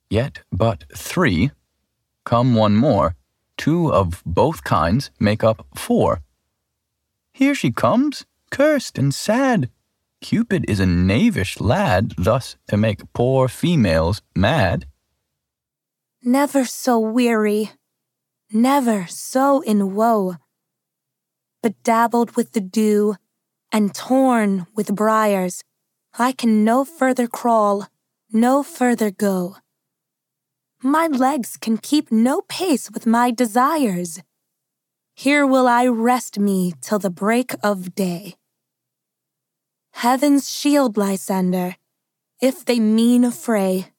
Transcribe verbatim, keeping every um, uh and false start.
Yet but three. Come one more. Two of both kinds make up four. Here she comes, cursed and sad. Cupid is a knavish lad, thus to make poor females mad. Never so weary, never so in woe, bedabbled with the dew, and torn with briars, I can no further crawl, no further go. My legs can keep no pace with my desires. Here will I rest me till the break of day. Heaven's shield, Lysander, if they mean affray,